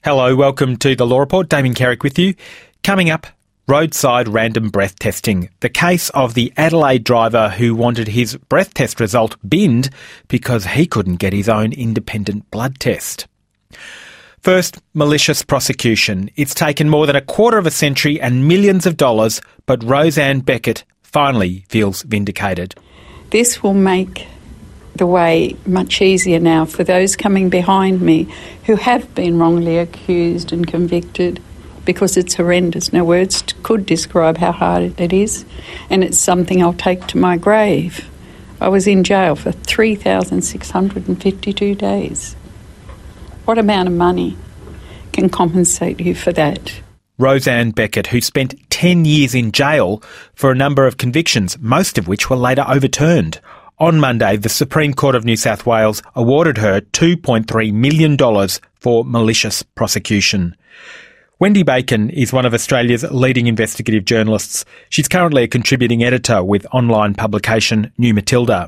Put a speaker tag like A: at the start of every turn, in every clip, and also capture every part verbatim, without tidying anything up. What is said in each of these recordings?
A: Hello, welcome to the Law Report. Damien Carrick with you. Coming up, roadside random breath testing. The case of the Adelaide driver who wanted his breath test result binned because he couldn't get his own independent blood test. First, malicious prosecution. It's taken more than a quarter of a century and millions of dollars, but Roseanne Beckett finally feels vindicated.
B: This will make the way much easier now for those coming behind me who have been wrongly accused and convicted, because it's horrendous. No words could describe how hard it is, and it's something I'll take to my grave. I was in jail for three thousand six hundred fifty-two days. What amount of money can compensate you for that?
A: Roseanne Beckett, who spent ten years in jail for a number of convictions, most of which were later overturned. On Monday, the Supreme Court of New South Wales awarded her two point three million dollars for malicious prosecution. Wendy Bacon is one of Australia's leading investigative journalists. She's currently a contributing editor with online publication New Matilda.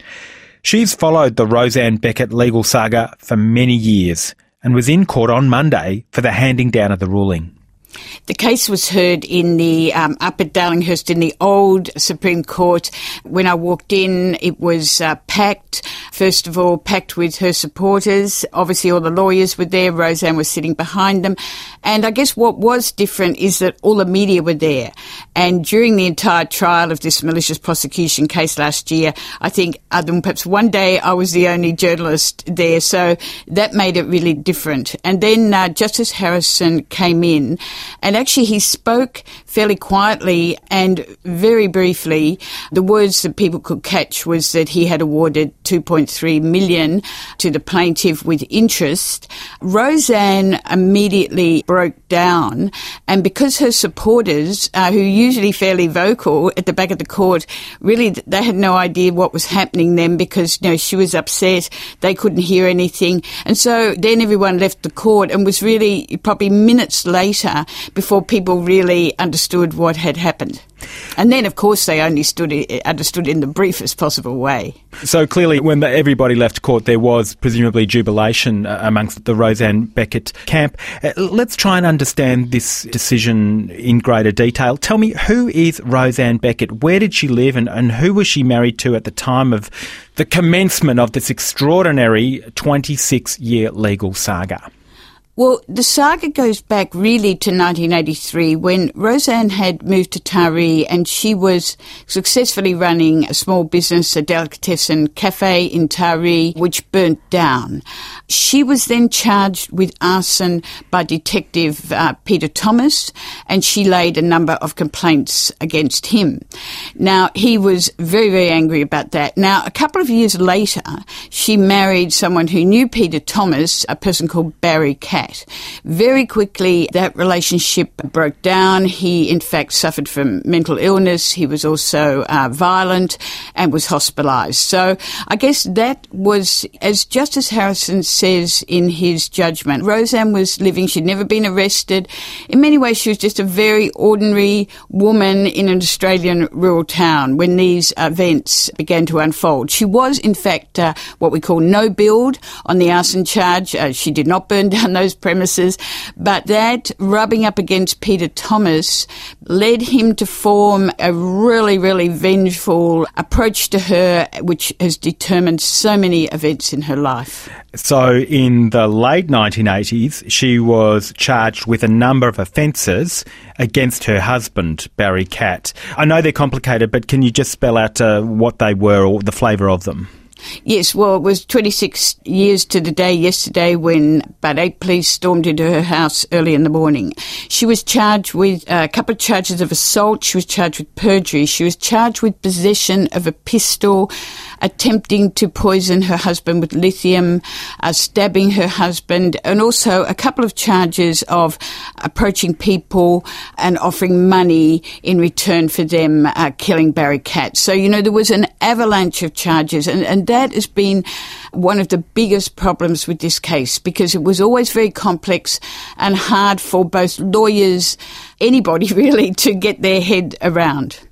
A: She's followed the Roseanne Beckett legal saga for many years and was in court on Monday for the handing down of the ruling.
C: The case was heard in the um, up at Darlinghurst in the old Supreme Court. When I walked in, it was uh, packed. First of all, packed with her supporters. Obviously, all the lawyers were there. Roseanne was sitting behind them. And I guess what was different is that all the media were there. And during the entire trial of this malicious prosecution case last year, I think other than perhaps one day, I was the only journalist there. So that made it really different. And then uh, Justice Harrison came in. And actually he spoke fairly quietly and very briefly. The words that people could catch was that he had awarded two point three million dollars to the plaintiff with interest. Roseanne immediately broke down, and because her supporters, uh, who are usually fairly vocal at the back of the court, really they had no idea what was happening then, because you know she was upset, they couldn't hear anything. And so then everyone left the court, and was really probably minutes later before people really understood what had happened. And then, of course, they only stood understood in the briefest possible way.
A: So clearly, when the, everybody left court, there was presumably jubilation uh, amongst the Roseanne Beckett camp. Uh, let's try and understand this decision in greater detail. Tell me, who is Roseanne Beckett? Where did she live, and, and who was she married to at the time of the commencement of this extraordinary twenty-six-year legal saga?
C: Well, the saga goes back really to nineteen eighty-three, when Roseanne had moved to Taree, and she was successfully running a small business, a delicatessen cafe in Taree, which burnt down. She was then charged with arson by Detective uh, Peter Thomas, and she laid a number of complaints against him. Now, he was very, very angry about that. Now, a couple of years later, she married someone who knew Peter Thomas, a person called Barry Catt. Very quickly, that relationship broke down. He, in fact, suffered from mental illness. He was also uh, violent and was hospitalised. So I guess that was, as Justice Harrison says in his judgment, Roseanne was living, she'd never been arrested. In many ways, she was just a very ordinary woman in an Australian rural town when these events began to unfold. She was, in fact, uh, what we call no build on the arson charge. Uh, she did not burn down those premises, but that rubbing up against Peter Thomas led him to form a really, really vengeful approach to her, which has determined so many events in her life.
A: So in the late nineteen eighties, she was charged with a number of offences against her husband, Barry Catt. I know they're complicated, but can you just spell out uh, what they were or the flavour of them?
C: Yes, well, it was twenty-six years to the day yesterday when about eight police stormed into her house early in the morning. She was charged with a couple of charges of assault. She was charged with perjury. She was charged with possession of a pistol, attempting to poison her husband with lithium, uh, stabbing her husband, and also a couple of charges of approaching people and offering money in return for them uh, killing Barry Catt. So, you know, there was an avalanche of charges, and, and that has been one of the biggest problems with this case, because it was always very complex and hard for both lawyers, anybody really, to get their head around.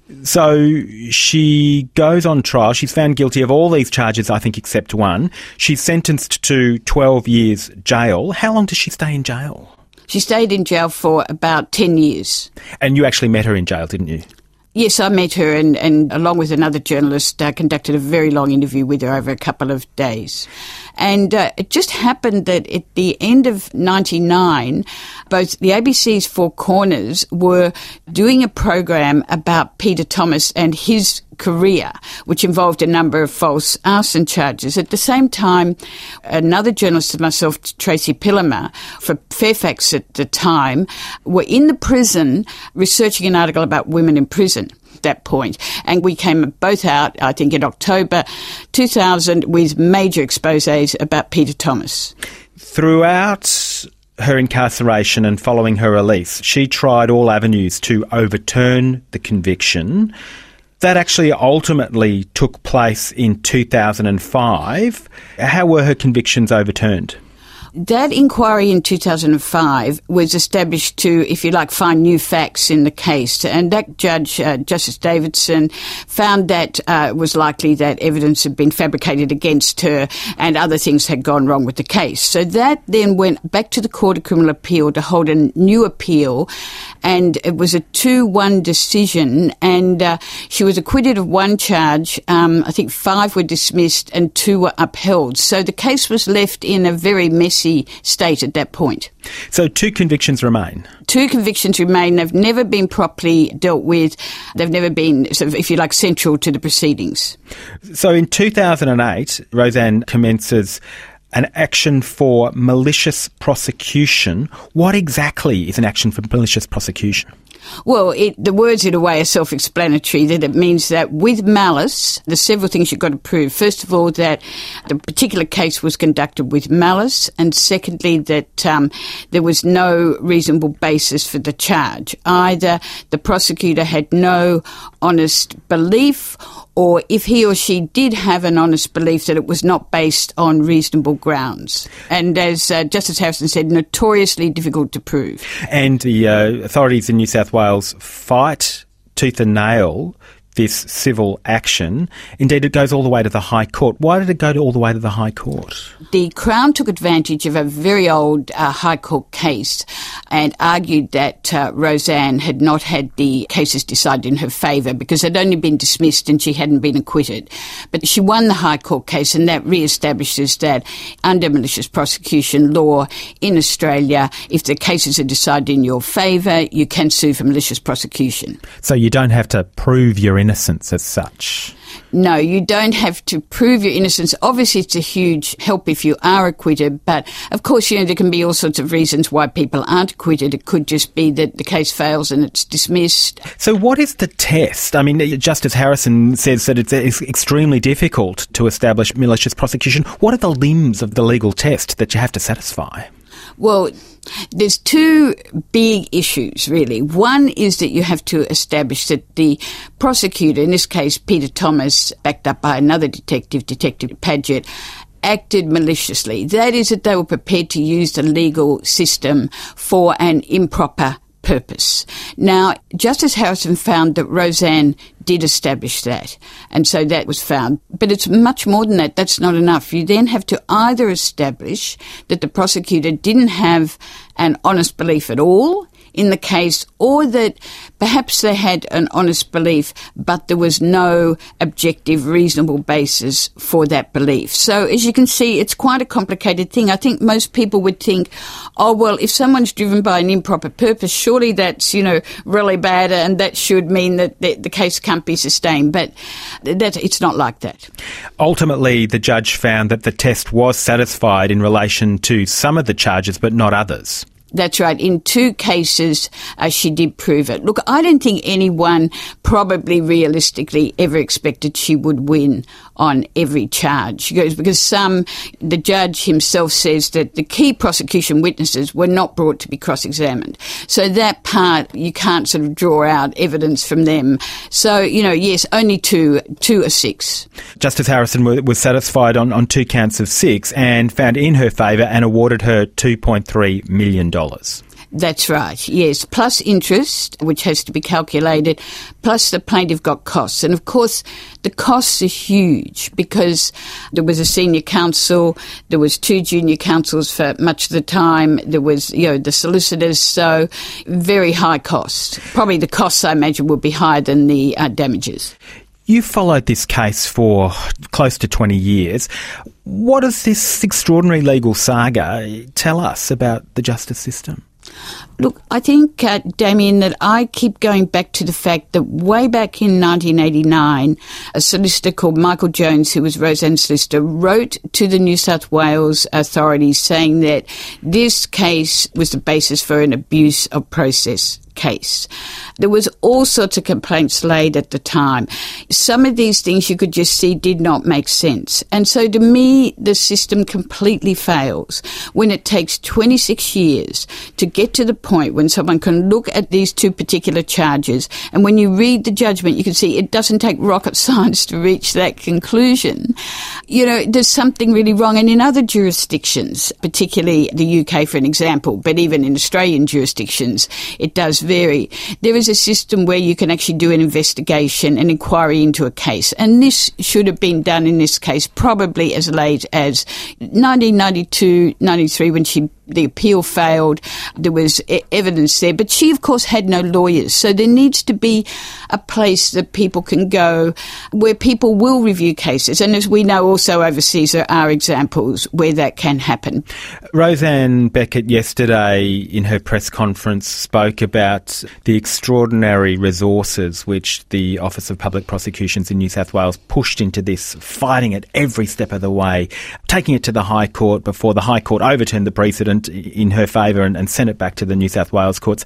A: So she goes on trial. She's found guilty of all these charges, I think, except one. She's sentenced to twelve years jail. How long does she stay in jail?
C: She stayed in jail for about ten years.
A: And you actually met her in jail, didn't you?
C: Yes, I met her and, and along with another journalist, uh, conducted a very long interview with her over a couple of days. And uh, it just happened that at the end of ninety-nine, both the A B C's Four Corners were doing a program about Peter Thomas and his career, which involved a number of false arson charges. At the same time, another journalist and myself, Tracy Pillemer, for Fairfax at the time, were in the prison researching an article about women in prison at that point. And we came both out, I think, in October two thousand with major exposés about Peter Thomas.
A: Throughout her incarceration and following her release, she tried all avenues to overturn the conviction. That actually ultimately took place in two thousand five. How were her convictions overturned?
C: That inquiry in two thousand five was established to, if you like, find new facts in the case. And that judge, uh, Justice Davidson, found that uh, it was likely that evidence had been fabricated against her and other things had gone wrong with the case. So that then went back to the Court of Criminal Appeal to hold a new appeal. And it was a two one decision. And uh, she was acquitted of one charge. Um, I think five were dismissed and two were upheld. So the case was left in a very messy state at that point.
A: So two convictions remain?
C: Two convictions remain. They've never been properly dealt with. They've never been, sort of, if you like, central to the proceedings.
A: So in two thousand eight, Roseanne commences an action for malicious prosecution. What exactly is an action for malicious prosecution?
C: Well, it, the words in a way are self-explanatory, that it means that with malice, there's several things you've got to prove. First of all, that the particular case was conducted with malice, and secondly, that um, there was no reasonable basis for the charge. Either the prosecutor had no honest belief, or if he or she did have an honest belief, that it was not based on reasonable grounds. And as uh, Justice Harrison said, notoriously difficult to prove.
A: And the uh, authorities in New South Wales fight tooth and nail this civil action. Indeed, it goes all the way to the High Court. Why did it go to all the way to the High Court? The
C: Crown took advantage of a very old uh, High Court case and argued that uh, Roseanne had not had the cases decided in her favour because they'd only been dismissed and she hadn't been acquitted. But she won the High Court case, and that re-establishes that under malicious prosecution law in Australia, if the cases are decided in your favour, you can sue for malicious prosecution.
A: So you don't have to prove your innocence as such?
C: No, you don't have to prove your innocence. Obviously, it's a huge help if you are acquitted, but of course, you know, there can be all sorts of reasons why people aren't acquitted. It could just be that the case fails and it's dismissed.
A: So what is the test? I mean, Justice Harrison says that it's extremely difficult to establish malicious prosecution. What are the limbs of the legal test that you have to satisfy?
C: Well, there's two big issues, really. One is that you have to establish that the prosecutor, in this case Peter Thomas, backed up by another detective, Detective Padgett, acted maliciously. That is, that they were prepared to use the legal system for an improper purpose. Now, Justice Harrison found that Roseanne did establish that, and so that was found. But it's much more than that. That's not enough. You then have to either establish that the prosecutor didn't have an honest belief at all in the case, or that perhaps they had an honest belief, but there was no objective, reasonable basis for that belief. So, as you can see, it's quite a complicated thing. I think most people would think, oh, well, if someone's driven by an improper purpose, surely that's, you know, really bad, and that should mean that the, the case can't be sustained. But that, it's not like that.
A: Ultimately, the judge found that the test was satisfied in relation to some of the charges, but not others.
C: That's right. In two cases, uh, she did prove it. Look, I don't think anyone probably realistically ever expected she would win on every charge. Because, because some, the judge himself says that the key prosecution witnesses were not brought to be cross-examined. So that part, you can't sort of draw out evidence from them. So, you know, yes, only two, two or six.
A: Justice Harrison was satisfied on, on two counts of six and found in her favour and awarded her two point three million dollars.
C: That's right, yes. Plus interest, which has to be calculated, plus the plaintiff got costs. And of course, the costs are huge because there was a senior counsel, there was two junior counsels for much of the time, there was, you know, the solicitors, so very high cost. Probably the costs, I imagine, would be higher than the uh, damages.
A: You followed this case for close to twenty years. What does this extraordinary legal saga tell us about the justice system?
C: Look, I think, uh, Damien, that I keep going back to the fact that way back in nineteen eighty-nine, a solicitor called Michael Jones, who was Roseanne's solicitor, wrote to the New South Wales authorities saying that this case was the basis for an abuse of process case. There was all sorts of complaints laid at the time. Some of these things you could just see did not make sense. And so to me, the system completely fails when it takes twenty-six years to get to the point when someone can look at these two particular charges, and when you read the judgment, you can see it doesn't take rocket science to reach that conclusion. You know, there's something really wrong. And in other jurisdictions, particularly the U K, for an example, but even in Australian jurisdictions, it does vary. There is a system where you can actually do an investigation, an inquiry into a case. And this should have been done in this case probably as late as nineteen ninety-two, ninety-three, when she the appeal failed. There was e- evidence there. But she, of course, had no lawyers. So there needs to be a place that people can go where people will review cases. And as we know, also overseas, there are examples where that can happen.
A: Roseanne Beckett yesterday in her press conference spoke about the extraordinary resources which the Office of Public Prosecutions in New South Wales pushed into this, fighting it every step of the way, taking it to the High Court before the High Court overturned the precedent in her favour and, and sent it back to the New South Wales courts.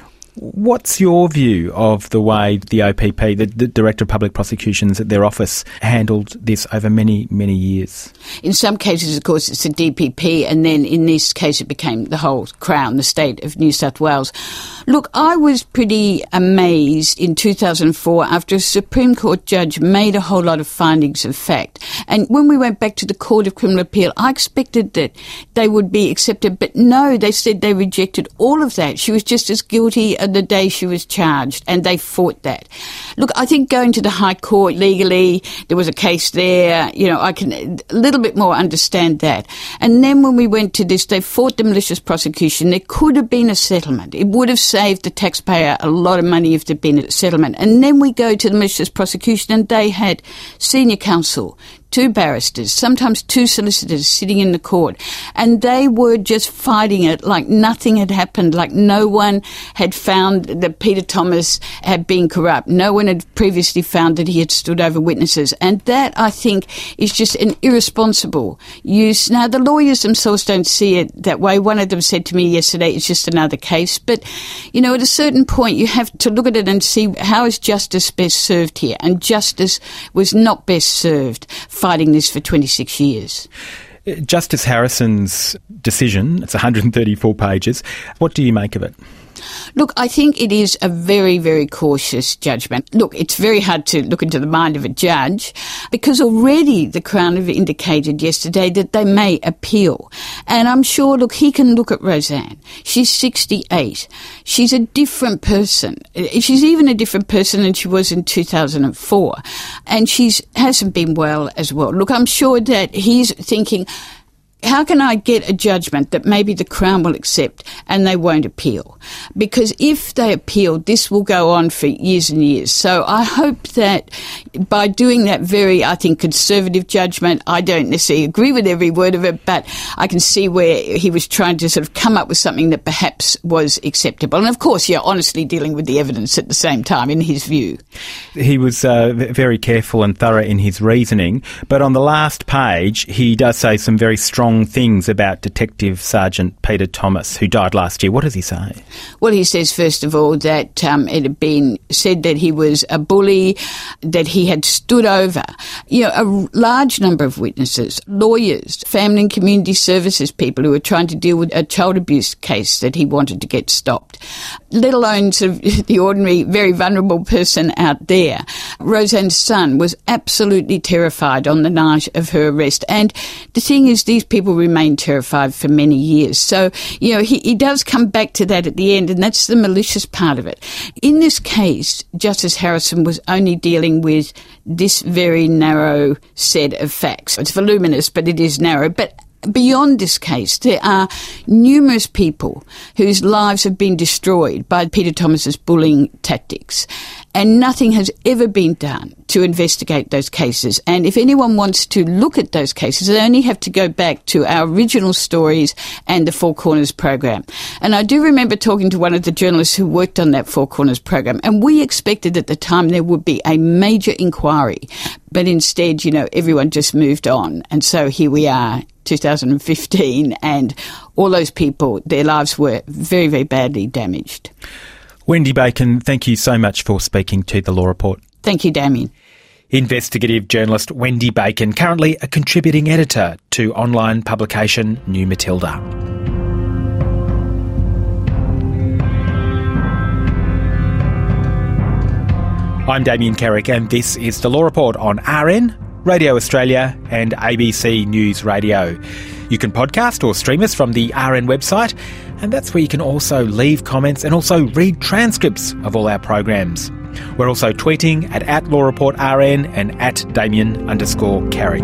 A: What's your view of the way the O P P, the, the Director of Public Prosecutions at their office, handled this over many, many years?
C: In some cases, of course, it's the D P P, and then in this case it became the whole Crown, the state of New South Wales. Look, I was pretty amazed in two thousand four after a Supreme Court judge made a whole lot of findings of fact. And when we went back to the Court of Criminal Appeal, I expected that they would be accepted, but no, they said they rejected all of that. She was just as guilty the day she was charged, and they fought that. Look, I think going to the High Court legally, there was a case there, you know, I can a little bit more understand that. And then when we went to this, they fought the malicious prosecution. There could have been a settlement. It would have saved the taxpayer a lot of money if there'd been a settlement. And then we go to the malicious prosecution, and they had senior counsel, two barristers, sometimes two solicitors sitting in the court, and they were just fighting it like nothing had happened, like no one had found that Peter Thomas had been corrupt. No one had previously found that he had stood over witnesses. And that, I think, is just an irresponsible use. Now, the lawyers themselves don't see it that way. One of them said to me yesterday, it's just another case. But, you know, at a certain point, you have to look at it and see how is justice best served here. And justice was not best served fighting this for twenty-six years.
A: Justice Harrison's decision, it's one hundred thirty-four pages. What do you make of it?
C: Look, I think it is a very, very cautious judgment. Look, it's very hard to look into the mind of a judge because already the Crown have indicated yesterday that they may appeal. And I'm sure, look, he can look at Roseanne. She's sixty-eight. She's a different person. She's even a different person than she was in two thousand four. And she hasn't been well as well. Look, I'm sure that he's thinking, how can I get a judgment that maybe the Crown will accept and they won't appeal? Because if they appeal, this will go on for years and years. So I hope that by doing that very, I think, conservative judgment, I don't necessarily agree with every word of it, but I can see where he was trying to sort of come up with something that perhaps was acceptable. And of course, you're honestly dealing with the evidence at the same time, in his view.
A: He was uh, very careful and thorough in his reasoning, but on the last page, he does say some very strong things about Detective Sergeant Peter Thomas, who died last year. What does he say?
C: Well, he says, first of all, that um, it had been said that he was a bully, that he had stood over, you know, a large number of witnesses, lawyers, family and community services people who were trying to deal with a child abuse case that he wanted to get stopped, let alone sort of the ordinary, very vulnerable person out there. Roseanne's son was absolutely terrified on the night of her arrest. And the thing is, these people people remained terrified for many years. So, you know, he, he does come back to that at the end, and that's the malicious part of it. In this case, Justice Harrison was only dealing with this very narrow set of facts. It's voluminous, but it is narrow. But beyond this case, there are numerous people whose lives have been destroyed by Peter Thomas's bullying tactics, and nothing has ever been done to investigate those cases. And if anyone wants to look at those cases, they only have to go back to our original stories and the Four Corners program. And I do remember talking to one of the journalists who worked on that Four Corners program, and we expected at the time there would be a major inquiry, but instead, you know, everyone just moved on. And so here we are, two thousand fifteen, and all those people, their lives were very, very badly damaged.
A: Wendy Bacon, thank you so much for speaking to The Law Report.
C: Thank you, Damien.
A: Investigative journalist Wendy Bacon, currently a contributing editor to online publication New Matilda. I'm Damien Carrick, and this is The Law Report on R N, Radio Australia and A B C News Radio. You can podcast or stream us from the R N website, and that's where you can also leave comments and also read transcripts of all our programs. We're also tweeting at, at LawReportRN and at Damien underscore Carrick.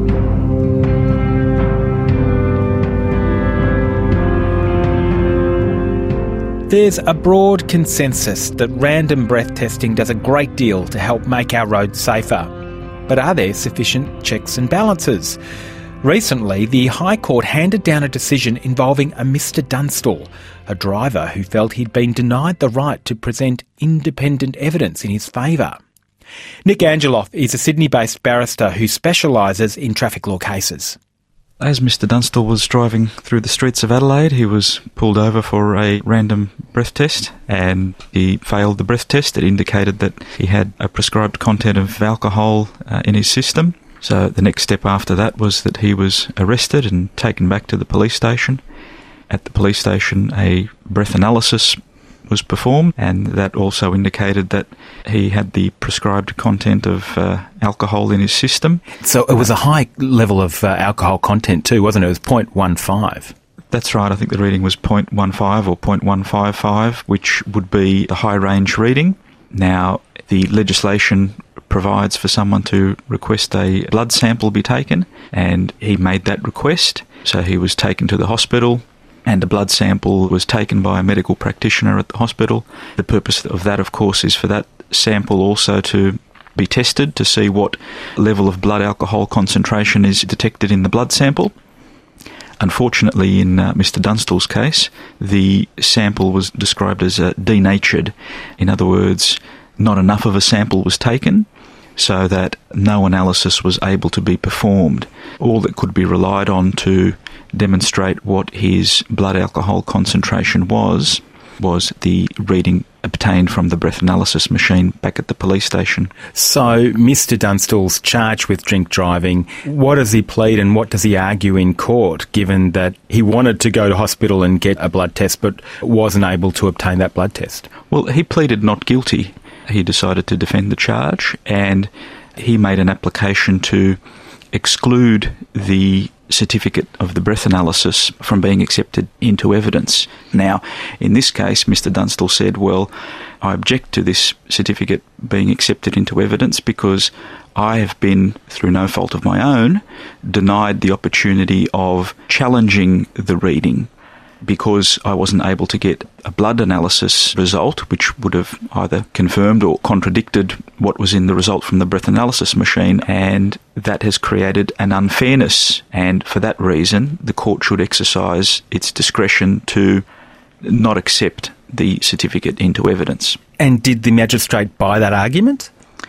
A: There's a broad consensus that random breath testing does a great deal to help make our roads safer. But are there sufficient checks and balances? Recently, the High Court handed down a decision involving a Mister Dunstall, a driver who felt he'd been denied the right to present independent evidence in his favour. Nick Angeloff is a Sydney-based barrister who specialises in traffic law cases.
D: As Mister Dunstall was driving through the streets of Adelaide, he was pulled over for a random breath test, and he failed the breath test. It indicated that he had a prescribed content of alcohol uh, in his system. So the next step after that was that he was arrested and taken back to the police station. At the police station, a breath analysis was performed, and that also indicated that he had the prescribed content of uh, alcohol in his system.
A: So it was a high level of uh, alcohol content too, wasn't it? It was zero point one five.
D: That's right. I think the reading was zero point one five or zero point one five five, which would be a high-range reading. Now, the legislation provides for someone to request a blood sample be taken, and he made that request. So he was taken to the hospital, and a blood sample was taken by a medical practitioner at the hospital. The purpose of that, of course, is for that sample also to be tested to see what level of blood alcohol concentration is detected in the blood sample. Unfortunately, in uh, Mister Dunstall's case, the sample was described as uh, denatured. In other words, not enough of a sample was taken, so that no analysis was able to be performed. All that could be relied on to demonstrate what his blood alcohol concentration was, was the reading obtained from the breath analysis machine back at the police station.
A: So Mister Dunstall's charged with drink driving. What does he plead and what does he argue in court, given that he wanted to go to hospital and get a blood test but wasn't able to obtain that blood test?
D: Well, he pleaded not guilty. He decided to defend the charge, and he made an application to exclude the certificate of the breath analysis from being accepted into evidence. Now, in this case, Mister Dunstall said, well, I object to this certificate being accepted into evidence because I have been, through no fault of my own, denied the opportunity of challenging the reading, because I wasn't able to get a blood analysis result which would have either confirmed or contradicted what was in the result from the breath analysis machine, and that has created an unfairness, and for that reason the court should exercise its discretion to not accept the certificate into evidence.
A: And did the magistrate buy that argument?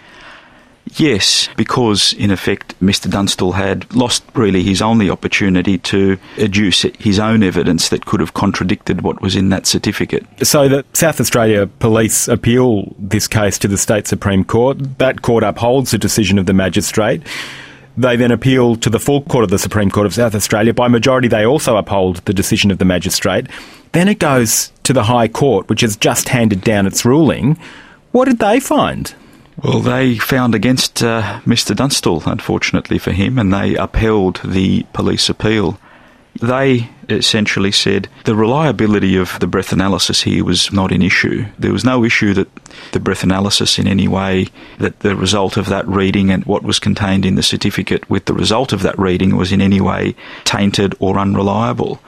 D: Yes, because in effect Mister Dunstall had lost really his only opportunity to adduce his own evidence that could have contradicted what was in that certificate.
A: So the South Australia Police appeal this case to the State Supreme Court. That court upholds the decision of the magistrate. They then appeal to the full court of the Supreme Court of South Australia. By majority, they also uphold the decision of the magistrate. Then it goes to the High Court, which has just handed down its ruling. What did they find?
D: Well, they found against uh, Mister Dunstall, unfortunately for him, and they upheld the police appeal. They essentially said the reliability of the breath analysis here was not an issue. There was no issue that the breath analysis in any way, that the result of that reading and what was contained in the certificate with the result of that reading was in any way tainted or unreliable.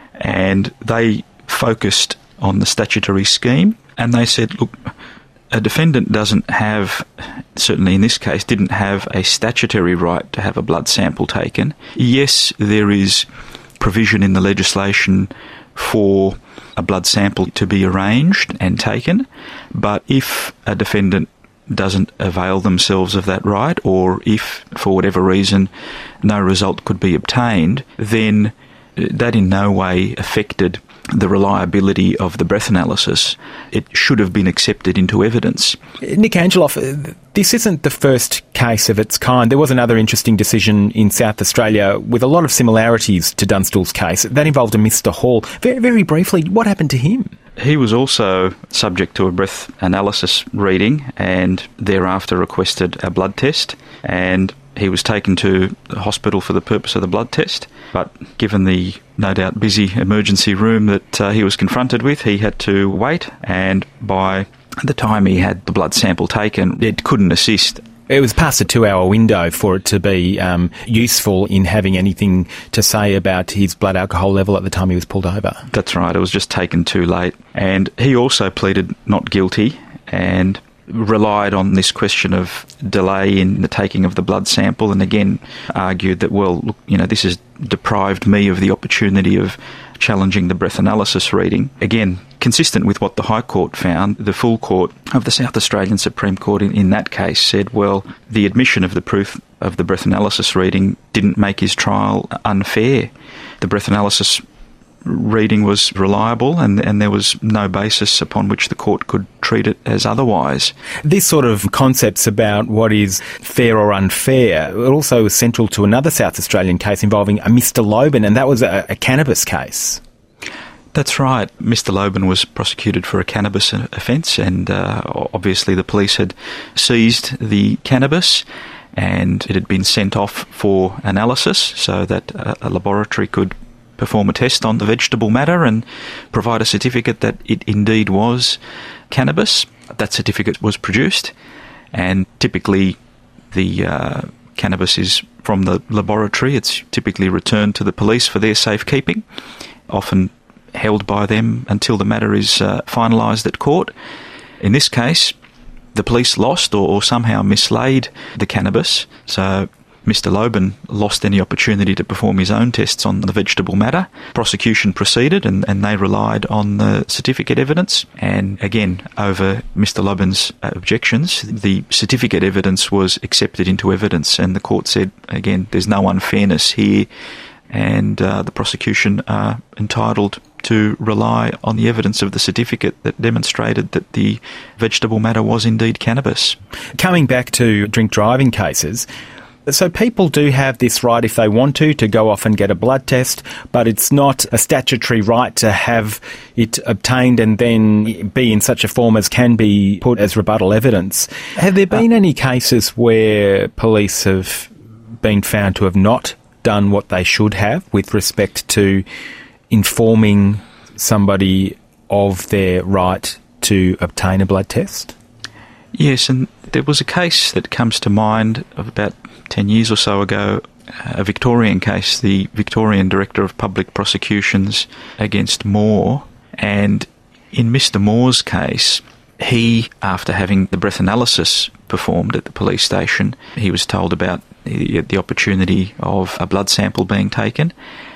D: And they focused on the statutory scheme, and they said, look, a defendant doesn't have, certainly in this case, didn't have a statutory right to have a blood sample taken. Yes, there is provision in the legislation for a blood sample to be arranged and taken, but if a defendant doesn't avail themselves of that right, or if, for whatever reason, no result could be obtained, then that in no way affected the reliability of the breath analysis. It should have been accepted into evidence.
A: Nick Angeloff, this isn't the first case of its kind. There was another interesting decision in South Australia with a lot of similarities to Dunstall's case. That involved a Mister Hall. Very, very briefly, what happened to him?
D: He was also subject to a breath analysis reading and thereafter requested a blood test, and he was taken to the hospital for the purpose of the blood test, but given the no doubt busy emergency room that uh, he was confronted with, he had to wait, and by the time he had the blood sample taken, it couldn't assist.
A: It was past a two-hour window for it to be um, useful in having anything to say about his blood alcohol level at the time he was pulled over.
D: That's right, it was just taken too late. And he also pleaded not guilty and relied on this question of delay in the taking of the blood sample, and again argued that, well, look, you know, this has deprived me of the opportunity of challenging the breath analysis reading. Again, consistent with what the High Court found, the full court of the South Australian Supreme Court in, in that case said, well, the admission of the proof of the breath analysis reading didn't make his trial unfair. The breath analysis reading was reliable, and, and there was no basis upon which the court could treat it as otherwise.
A: This sort of concepts about what is fair or unfair, it also was central to another South Australian case involving a Mister Loban, and that was a, a cannabis case.
D: That's right. Mister Loban was prosecuted for a cannabis offence, and uh, obviously the police had seized the cannabis and it had been sent off for analysis so that a, a laboratory could perform a test on the vegetable matter and provide a certificate that it indeed was cannabis. That certificate was produced, and typically the uh, cannabis is from the laboratory. It's typically returned to the police for their safekeeping, often held by them until the matter is uh, finalised at court. In this case, the police lost or, or somehow mislaid the cannabis, so Mister Loban lost any opportunity to perform his own tests on the vegetable matter. Prosecution proceeded, and, and they relied on the certificate evidence. And again, over Mister Loban's uh, objections, the certificate evidence was accepted into evidence, and the court said, again, there's no unfairness here, and uh, the prosecution are entitled to rely on the evidence of the certificate that demonstrated that the vegetable matter was indeed cannabis.
A: Coming back to drink driving cases, so people do have this right, if they want to, to go off and get a blood test, but it's not a statutory right to have it obtained and then be in such a form as can be put as rebuttal evidence. Have there been uh, any cases where police have been found to have not done what they should have with respect to informing somebody of their right to obtain a blood test?
D: Yes, and there was a case that comes to mind of about ten years or so ago, a Victorian case, the Victorian Director of Public Prosecutions against Moore. And in Mister Moore's case, he, after having the breath analysis performed at the police station, he was told about the, the opportunity of a blood sample being taken,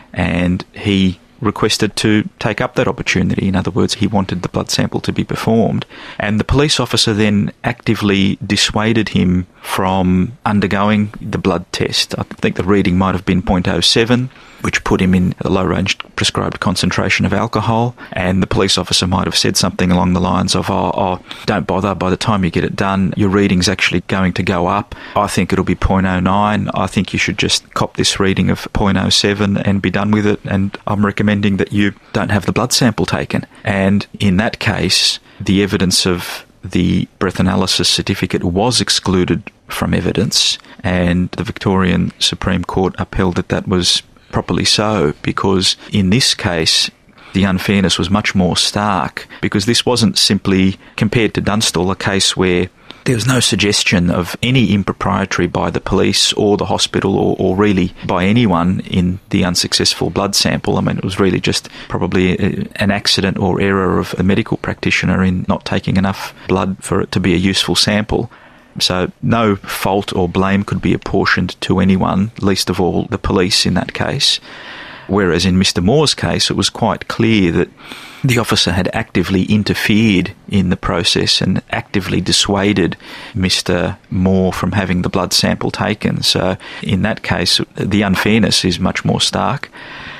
D: and he requested to take up that opportunity. In other words, he wanted the blood sample to be performed. And the police officer then actively dissuaded him from undergoing the blood test. I think the reading might have been zero point zero seven, which put him in a low-range prescribed concentration of alcohol. And the police officer might have said something along the lines of, oh, oh, don't bother, by the time you get it done, your reading's actually going to go up. I think it'll be zero point zero nine. I think you should just cop this reading of zero point zero seven and be done with it. And I'm recommending that you don't have the blood sample taken. And in that case, the evidence of the breath analysis certificate was excluded from evidence, and the Victorian Supreme Court upheld that that was properly so, because in this case, the unfairness was much more stark, because this wasn't simply, compared to Dunstall, a case where there was no suggestion of any impropriety by the police or the hospital or, or really by anyone in the unsuccessful blood sample. I mean, it was really just probably a, an accident or error of a medical practitioner in not taking enough blood for it to be a useful sample. So no fault or blame could be apportioned to anyone, least of all the police in that case. Whereas in Mister Moore's case, it was quite clear that the officer had actively interfered in the process and actively dissuaded Mister Moore from having the blood sample taken. So in that case, the unfairness is much more stark.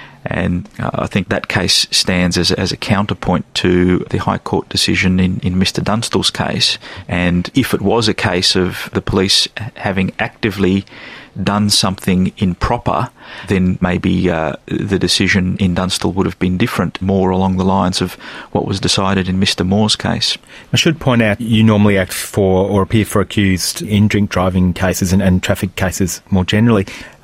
D: And uh, I think that case stands as, as a counterpoint to the High Court decision in, in Mister Dunstall's case. And if it was a case of the police having actively done something improper, then maybe uh, the decision in Dunstall would have been different, more along the lines of what was decided in Mister Moore's case.
A: I should point out you normally act for or appear for accused in drink driving cases and, and traffic cases more generally.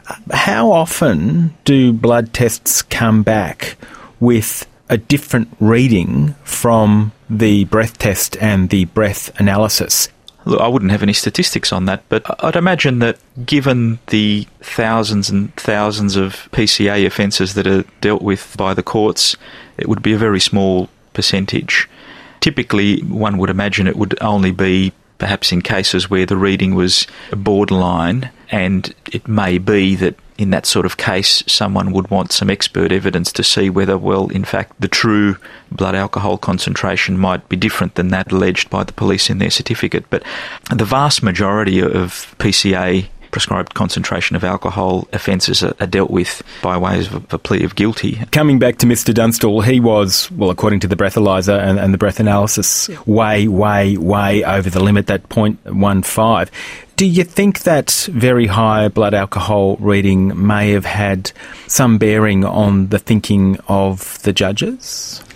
A: How often do blood tests come back with a different reading from the breath test and the breath analysis?
D: Look, I wouldn't have any statistics on that, but I'd imagine that given the thousands and thousands of P C A offences that are dealt with by the courts, it would be a very small percentage. Typically, one would imagine it would only be perhaps in cases where the reading was borderline, and it may be that in that sort of case someone would want some expert evidence to see whether, well, in fact, the true blood alcohol concentration might be different than that alleged by the police in their certificate. But the vast majority of P C A prescribed concentration of alcohol offences are, are dealt with by way of a plea of guilty.
A: Coming back to Mister Dunstall, he was, well, according to the breathalyzer and, and the breath analysis, way, way, way over the limit, that point one five. Do you think that very high blood alcohol reading may have had some bearing on the thinking of the judges?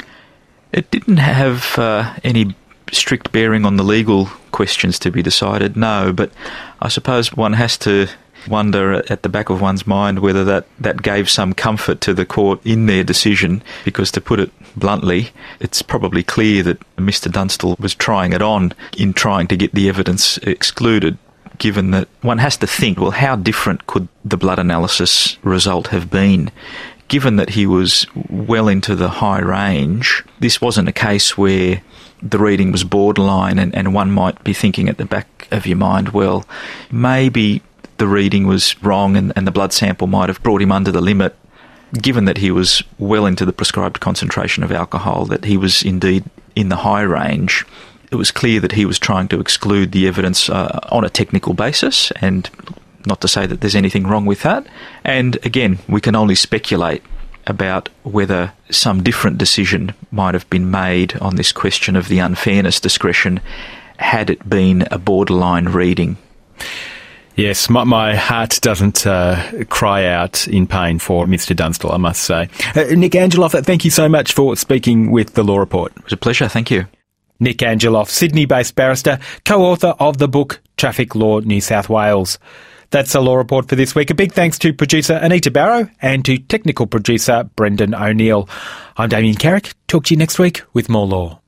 D: It didn't have uh, any strict bearing on the legal questions to be decided, no, but I suppose one has to wonder at the back of one's mind whether that, that gave some comfort to the court in their decision, because to put it bluntly, it's probably clear that Mister Dunstall was trying it on in trying to get the evidence excluded, given that one has to think, well, how different could the blood analysis result have been? Given that he was well into the high range, this wasn't a case where the reading was borderline and, and one might be thinking at the back of your mind, well, maybe the reading was wrong and, and the blood sample might have brought him under the limit. Given that he was well into the prescribed concentration of alcohol, that he was indeed in the high range, it was clear that he was trying to exclude the evidence uh, on a technical basis, and not to say that there's anything wrong with that. And again, we can only speculate about whether some different decision might have been made on this question of the unfairness discretion had it been a borderline reading.
A: Yes, my, my heart doesn't uh, cry out in pain for Mister Dunstall, I must say. Uh, Nick Angeloff, thank you so much for speaking with The Law Report.
D: It was a pleasure, thank you.
A: Nick Angeloff, Sydney-based barrister, co-author of the book Traffic Law New South Wales. That's the Law Report for this week. A big thanks to producer Anita Barrow and to technical producer Brendan O'Neill. I'm Damien Carrick. Talk to you next week with more law.